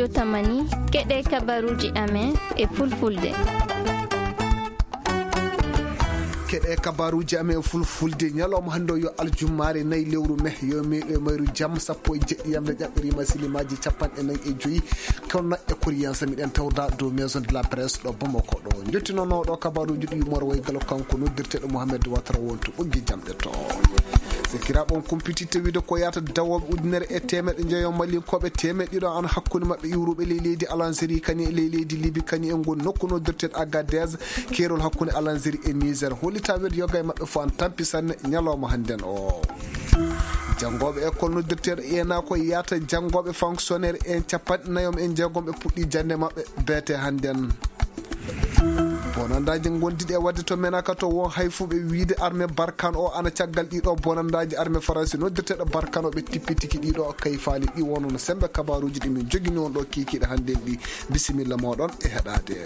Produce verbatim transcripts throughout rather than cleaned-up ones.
radio Tamani keɗe kabaruji amen e fulfulde. keɗe kabaruji amen fulfulde ñalawma hande yo aljummare nayi lewru me yo meɗo mayru jaam sappo e jeɗɗi yamde ƴaɓɓirima silimaji capanɗe nayyi e joyyi kono e kuriyansa miɗen tawda dow maison de la presse ɗo Bamako ɗo jottinono ɗo kabaruji ɗi yumor way galo kanko noddirteɗo Mouhamed Ouattara wonto ɓoggi jamɗe to sikiraɓe on kumpitite wiide ko yata dawoɓe ujunere e temeɗe jeeyo malinkoɓe temeɗe ɗiɗo an hakkude mabɓe iwruɓe ley leydi Algérie kañum e ley leydi Libye kañum en gon nokku noddirteɗo Agadez keerol hakkude Algérie e Niger holita wiide yoga e mabɓe fo an tampi sanne ñalawma hannden o janggoɓe école noddirteɗo ena ko yata janggoɓe fonctionnaire en capanɗe nayom en jeegom ɓe puɗɗi jande mabɓe beete hannden bonandaji gondiɗi e wadde to menaka to won hayfuɓe wiide armée Barkhane o ana caggal ɗiɗo bonandaji armée français noddirteɗo Barkhane o ɓe tippitiki ɗiɗo kayfali ɗi wono no sembe kabaruji ɗi min jogini on ɗo kikiɗe hannden ɗi bisimilla moɗon e heɗade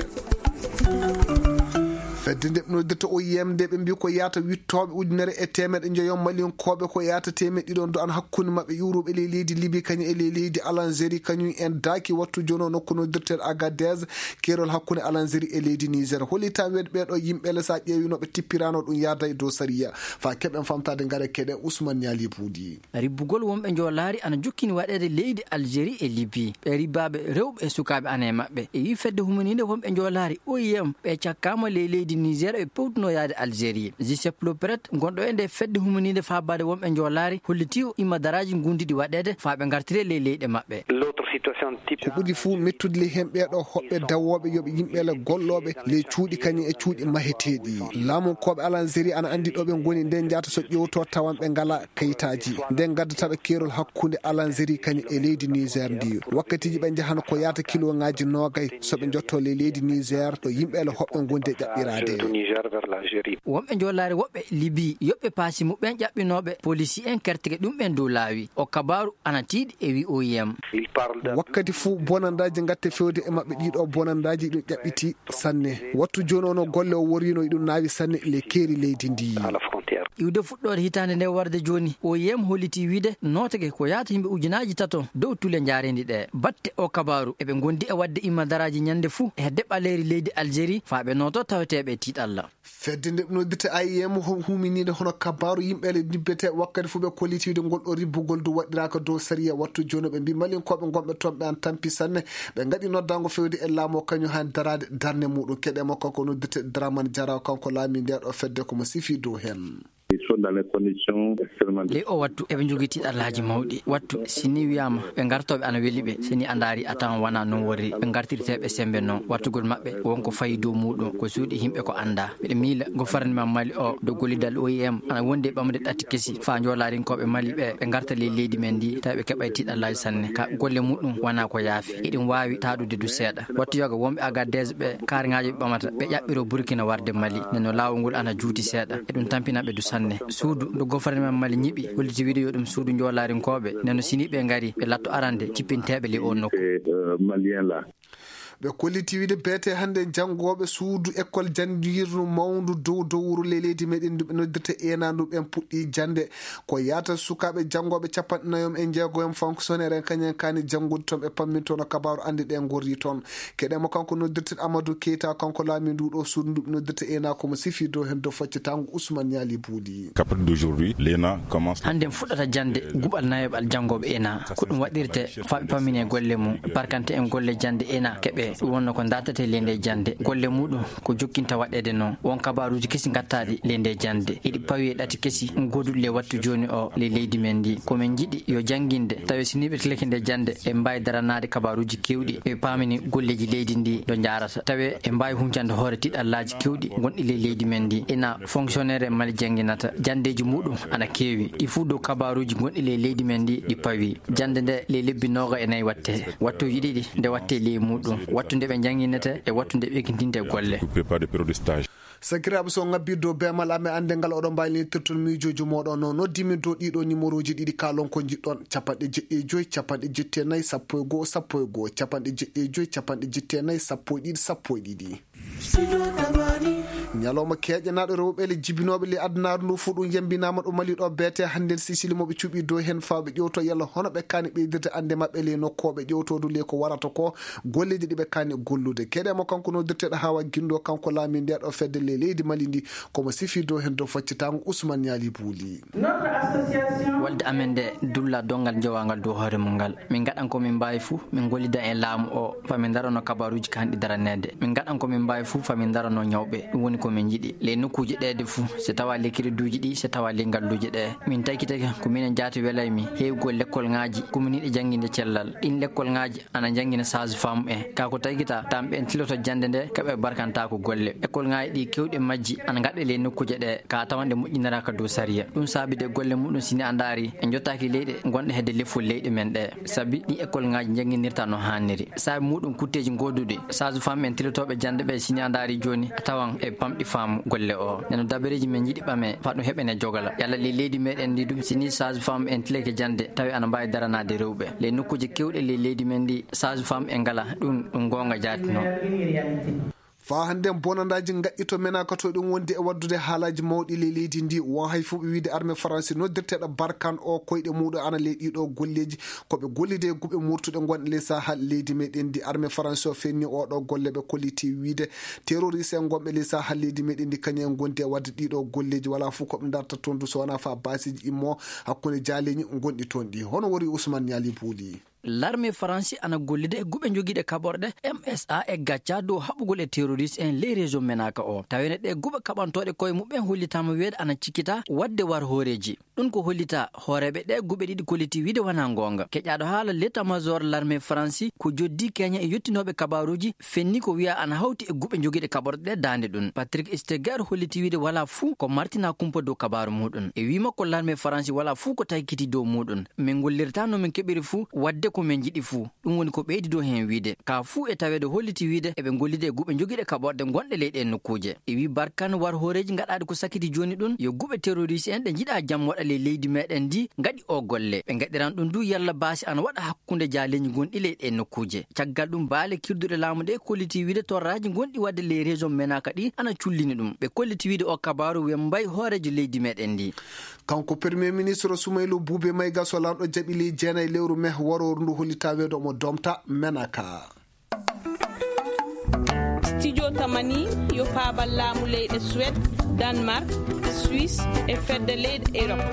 fedde nde noddirta o yemde ɓe mbi ko yata wittoɓe ujunere e temeɗe jeeyom malinkoɓe ko yata temeɗe ɗiɗon do an hakkude mabɓe yuroɓe ley leydi Libye kañum e ley leydi Algérie kañum en daaki wattu joni o nokku noddirteɗo Agadez kerol hakkude Algérie e leydi Niger holita wede ɓeɗo yimɓele sa ƴeewino ɓe tippirano ɗum yaada e dow sariya fa keɓen famtade gaare keɗe Ousmane Niali Boudi ribbugol wonɓe jolari ana jokkini waɗede leydi Algérie e Libye ɓe ribaɓe rewɓe e sukaɓe ana e mabɓe e wi fedde humanide wonɓe jolari o yiyam ɓe cakkama ley leydi Niger e pewtuno yaade Algérie Giuseppe Lopret gonɗo e nde fedde humanide fabade wonɓe jolari holliti imma daraji gundiɗi waɗede fa ɓe gartire ley leyɗe mabɓe ko ɓuuri fuu mettude ley hen ɓeɗo hoɓɓe dawoɓe yoɓe yimɓele golloɓe ley cuuɗi kañum e cuuɗi maheteɗi laamukoɓe Algérie ana andi ɗo ɓe goni nden jata so ƴewto tawan ɓe ngala kayitaji nden gaddataɓe keerol hakkude Algérie kañum e leydi Niger ndi wakkatiji ɓe jahano ko yata kilo ngaji nogay soɓe jotto ley leydi Niger ɗo yimɓele hoɓɓe gonde ƴaɓɓirade wonɓe jolari woɓɓe Libye yoɓɓe paasi muɓɓen ƴaɓɓinoɓe polici en kertege ɗum ɓen dow laawi o kabaru ana tiiɗi e wi o yiyam wakkati fuu bonandaji gatte fewde e mabɓe ɗiɗo bonandaji ɗum ƴaɓɓiti sanne wattu joni ono golle o worino ɗum naawi sanne le keeri leydi ndi iwde fuɗɗode hitande nde warde joni o yiyam holliti wiide notege ko yata yimɓe ujunaji tato dow tule jarendi ɗe batte o kabaru eɓe gondi e wadde imma daraji ñande fuu e hedde ɓaleri leydi Algérie fa ɓe noto taweteɓe tiiɗalla fedde nde noddirte A I M huminide hono kabaru yimɓele nibbete wakkati fuu ɓe kollitiwde ngol ɗo ribbugol du waɗiraka dow sariya wattu joni ɓe mbi malinkoɓe gonɓe toon ɓe an tampi sanne ɓe gaɗi noddago fewde e laamu kañum han darade darne muɗum keɗemo kanko noddirte Dramane Diarra kanko laami nde ɗo fedde komo sifi dow hen ley o wattu eɓe jogui tiɗallaji mawɗi wattu sini wiyama ɓe gartoɓe ana weeli ɓe sini a daari a tawan wona noon worri ɓe gartirteɓe sembe noon wattugol mabɓe wonko fayi dow muɗum ko suuɗi yimɓe ko anda mbiɗa miila gofarnema Mali o do gollidal O I M ana wonde ɓamde ɗatti keesi fa jolarinkoɓe Mali ɓe ɓe garta ley leydi men ndi tawi ɓe keɓay tiɗallaji sanne ka golle muɗum wona ko yaafi eɗin wawi taɗude du seeɗa wattu yoga wonɓe Agadez ɓe kaariŋaji ɓe ɓamata ɓe ƴaɓɓiro Burkina warde Mali neno lawol ngol ana juuti seeɗa eɗum tampinaɓe du sanne suudu do gouvernement Mali ñiɓi holliti wiide yo ɗum suudu jolarinkoɓe neno sini ɓe gaari ɓe latto arande cippinteɓe ley on nokku ɓe kolliti wiide beete hannde janngoɓe suudu école jandirdu mawndu dow dow wuro ley leydi meɗen ndu ɓe noddirta ena ndu ɓen puɗɗi jande ko yata sukaɓe janngoɓe capanɗe nayom e jeego en fonctionnaire en kañen kani janngude toon ɓe pammin toon kabaru andi ɗen gorri toon keɗemo kanko noddirta Amadou Keita kanko laami ndu ɗo suudu ndu ɓe noddirta ena komo sifi dow hen dow faccatango Ousmane Niali Boudi hannde fuɗɗata jande guɓal nayoɓal janngoɓe ena ko ɗum waɗirte fa ɓe pammine golle mum parkante en golle jande ena keɓe ɗum wonno ko datate lende jande golle muɗum ko jokkinta waɗede noon won kabaruji kesi gattaɗi lende jande eɗi pawi e ɗati kesi goduɗi le wattu joni o le leydi men ndi komin jiiɗi yo jangguinde tawi siniɓe teleke nde jande e mbawi daranade kabaruji kewɗi e pamini golleji leydi ndi ɗo jarata tawi e mbawi huncande hoore tiɗallaji kewɗi gonɗi le leydi men ndi ena fonctionnaire e Mali jangguinata jandeji muɗum ana kewi ɗi fuu dow kabaruji gonɗi le leydi men ndi ɗi pawi jande nde le lebbi noga e nayyi watte wattuji ɗiɗi nde watte ley muɗum wattu nde ɓe jangguinete e wattu nde ɓekintinte golle sakiraɓe so ngabbi dow bemal ame ande ngal oɗon mbawi lirtirton miijoji moɗon noon noddimi dow ɗiɗo numéro ji ɗiɗi kalon ko jiɗɗon capanɗe jeɗɗi e joyyi capanɗe jetti e nayyi sappo e goho sappo e goho capanɗe jeɗɗi e joyyi capanɗe jetti e nayyi sappo e ɗiɗi sappo e ɗiɗi nyaloma keƴanaɗo rewɓele jibinoɓe le adnaru ndu fu ɗum yembinama ɗo mali ɗo beete hande sisili moɓe cuuɓi dow hen fawɓe ƴewto yalla hono ɓe kani ɓeydirde ande mabɓe le nokkoɓe ƴewtodu le ko warata ko golleji ɗiɓe kani gollude keɗemo kanko nodirteɗo Hawa Guindo kanko laami nde ɗo fedde le leydi Mali ndi komo sifi dow hen dow faccitago Ousmane Niali Bouli. walde amen nde dulla dongal jowangal dow hoore mum ngal min gaɗan komin mbawi fou min gollida e laamu o famin darano kabaruji kanɗi daranede min gaɗan komin mbawi fou famin darano ñawɓe ɗum woni komin jiiɗi le nokkuji ɗede fou so tawa lekkireduji ɗi so tawa le ngalluji ɗe min takitaki ko minen jaati welaymi heewgol l'école ngaji kominiɗe jangguinde cellal ɗin l'école ngaji ana jangguina sage femme en kako tagita tamɓe en tiloto jande nde kaɓe barkanta ko golle école ngaji ɗi kewɗe majji ana gaɗe le nokkuje ɗe ka tawande moƴƴiniraka dow sariya ɗum saabi de golle muɗum sini andari en jottaki leyɗe gonɗe hedde leffol leyɗe men ɗe saabi ɗi école ngaji jangguinirta no hanniri saabi muɗum kutteji goduɗi sage femme en tilotoɓe jande ɓe sini andari joni a tawan e pamɗi faamu golle o neno dabareji men jiiɗi ɓame faɗum heɓene jogala yalla le leydi meɗen ndi ɗum sini sage femme en tileke jande tawi ana mbawi daranade rewɓe le nokkuje kewɗe le leydi men ndi sage femme en ngala ɗum ɗum gonga jatino fa hande bonandaji gaƴƴito menaka to ɗum wondi e waddude haalaji mawɗi le leydi ndi won hay fo ɓe wiide armée français noddirteɗo Barkan o koyɗe muɗum ana le ɗiɗo golleji koɓe gollide e guɓe murtuɗe gonɗe le sahal leydi meɗen ndi armée français o fenni oɗo golle ɓe kolliti wiide terroriste en gonɓe le sahal leydi meɗen ndi kañum en gondi e wadde ɗiɗo golleji wala fo koɓe darta toon du so wona fa basiji immo hakkude jaaleñi gonɗi toon ɗi hono wori Ousmane Niali Bouli. l'armée français ana gollide e guɓe joguiɗe kaɓorɗe M S A e gacca dow haɓugol e terroriste en ley région menaka o tawene ɗe guɓe kaɓantoɗe koye muɓen hollitama wiide ana cikkita wadde war hooreji ɗum ko hollita hooreɓe ɗe guɓe ɗiɗi kolliti wiide wona gonga keƴaɗo haala l'état major l'armée français ko joddi keña e yettinoɓe kabaruji fenni ko wiya ana hawti e guɓe joguiɗe kaɓorɗe ɗe dande ɗum Patrick Steger holliti wiide wala fuu ko martina kumpa dow kabaru muɗum e wima ko l'armée français wala fuu ko taykiti dow muɗum min gollirta no min keɓiri fuu wadde ko min jiɗi fuu ɗum woni ko ɓeydi dow hen wiide ka fuu e tawede holliti wiide eɓe gollide e guɓe joguiɗe kaɓorɗe gonɗe leyɗe nokkuje e wi Barkan war hooreji gaɗaɗe ko sakiti joni ɗum yo guɓe terroriste en ɗe jiiɗa jaam waɗa le leydi meɗen ndi gaɗi o golle ɓe gaɗiran ɗum du yalla baasi ana waɗa hakkude jaaleji gonɗi leyɗe nokkuje caggal ɗum baale kirduɗe laamu ɗe kolliti wiide torraji gonɗi wadde le région menaka ɗi ana cullini ɗum ɓe kolliti wiide o kabaru wembay hooreji leydi meɗen ndi kanko premier ministre Soumaïlou Boubé Maïga so lamɗo jaaɓi ley jeenayi lewru mai waroru ndu hollita weedo omo domta menaka studio tamani yo paabal laamu leyɗe Suède Danemark Suisse e fedde leyɗe Europe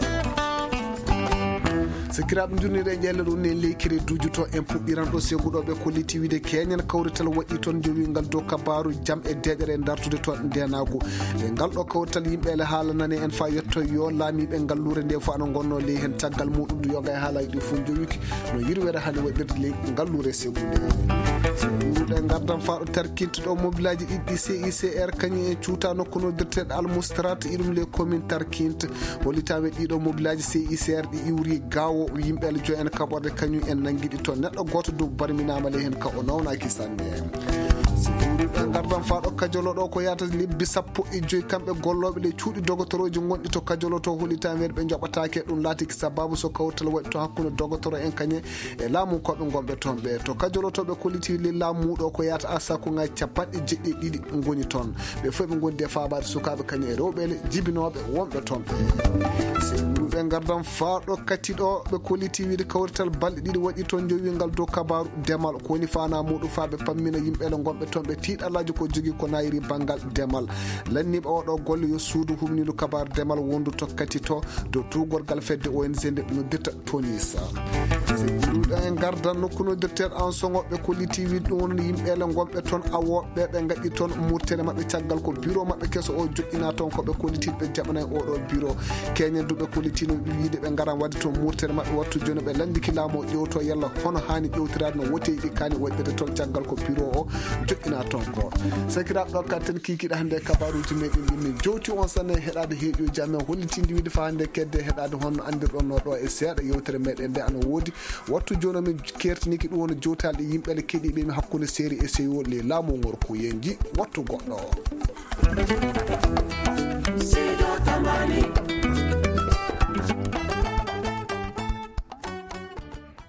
sikiraɓe jurniɗe ƴelle ɗum ne leykire duuji to en puɗɗiran ɗo seguɗoɓe kolliti wiide keñen kawrital waɗi toon jowingal dow kabaru jaam e deƴere e dartude toon ndenago e ngal ɗo kawrital yimɓele haala nane en fa yetto yo laamiɓe ngallure nde fo ana gonno ley hen caggal muɗum du yoga e haalaji ɗi fof jowiki no yirwede hande waɗirde ley ngallure segude seguɗe gardan fa ɗo tarkinto ɗo mobilaji ɗiɗɗi C I C R kañum en cuuta nokku nodirteɗo almustrat iɗum les commune tarkinte hollitame ɗiɗo mobilaji C I C R ɗi iwri gawo yimɓele jo en kaɓorde kañum en nanguiɗi toon neɗɗo goto dow barminama ley hen ka o nawnaki sanne seguɗe gardan fa ɗo kajolo ɗo ko yata lebbi sappo e joyyi kamɓe golloɓe ɗe cuuɗi dogotoroji gonɗi to kajolo to hollitame ɓe joɓatake ɗum laatiki sababu so kawtal waɗi to hakkude dogotoro en kañum e laamu koɓe gonɓe toon ɓe to kajolo to ɓe kolliti le laamu ɗo ko yata a sakugaji capanɗe jeɗɗi ɗiɗi goni toon ɓe fof ɓe gondi e fabade sukaɓe kañum e rewɓele jibinoɓe wonɓe toon ɓe seguɗe gardan fa ɗo kati ɗo ɓe kolliti wiide kawrital balɗe ɗiɗi waɗi toon jowingal dow kabaru demal ko woni fana muɗum fa ɓe pammina yimɓele gonɓe toon ɓe tiiɗalaji ko jogui ko nayiri banggal demal lanniɓe oɗo golle yo suudu humnidu kabaru demal wondu tokkati to dow tugorgal fedde O N G nde noddirta tonisa seguɗe en gardan nokku noddirteɗo en sogoɓe kolliti wiide ɗum woni yimɓele gonɓe toon awoɓe ɓe gaɗi toon murtere mabɓe caggal ko bureau mabɓe kesso o joƴƴina toon koɓe kollitiɓe jaɓana oɗo bureau keñen duɓe kollitino wiide ɓe garan wadde toon murtere mabɓe wattu joni ɓe landiki laamu o ƴewto yalla hono hani ƴewtirade no woteyiɗi kani waɗirde toon caggal ko bureau o joƴƴina toon ko sakiraɓe ɗo katten kikiɗa hande kabaruji meɗen ɗinne jowti on sanne heɗade heeƴoji amen hollitinde wiide fa hande kedde heɗade honno andirɗon no ɗo e seeɗa yewtere meɗen nde ana woodi wattu joni min kertiniki ɗum woni jowtalɗe yimɓele keeɗiɓe mi hakkude série e seyo le laamu gorko yenji wattu goɗɗo o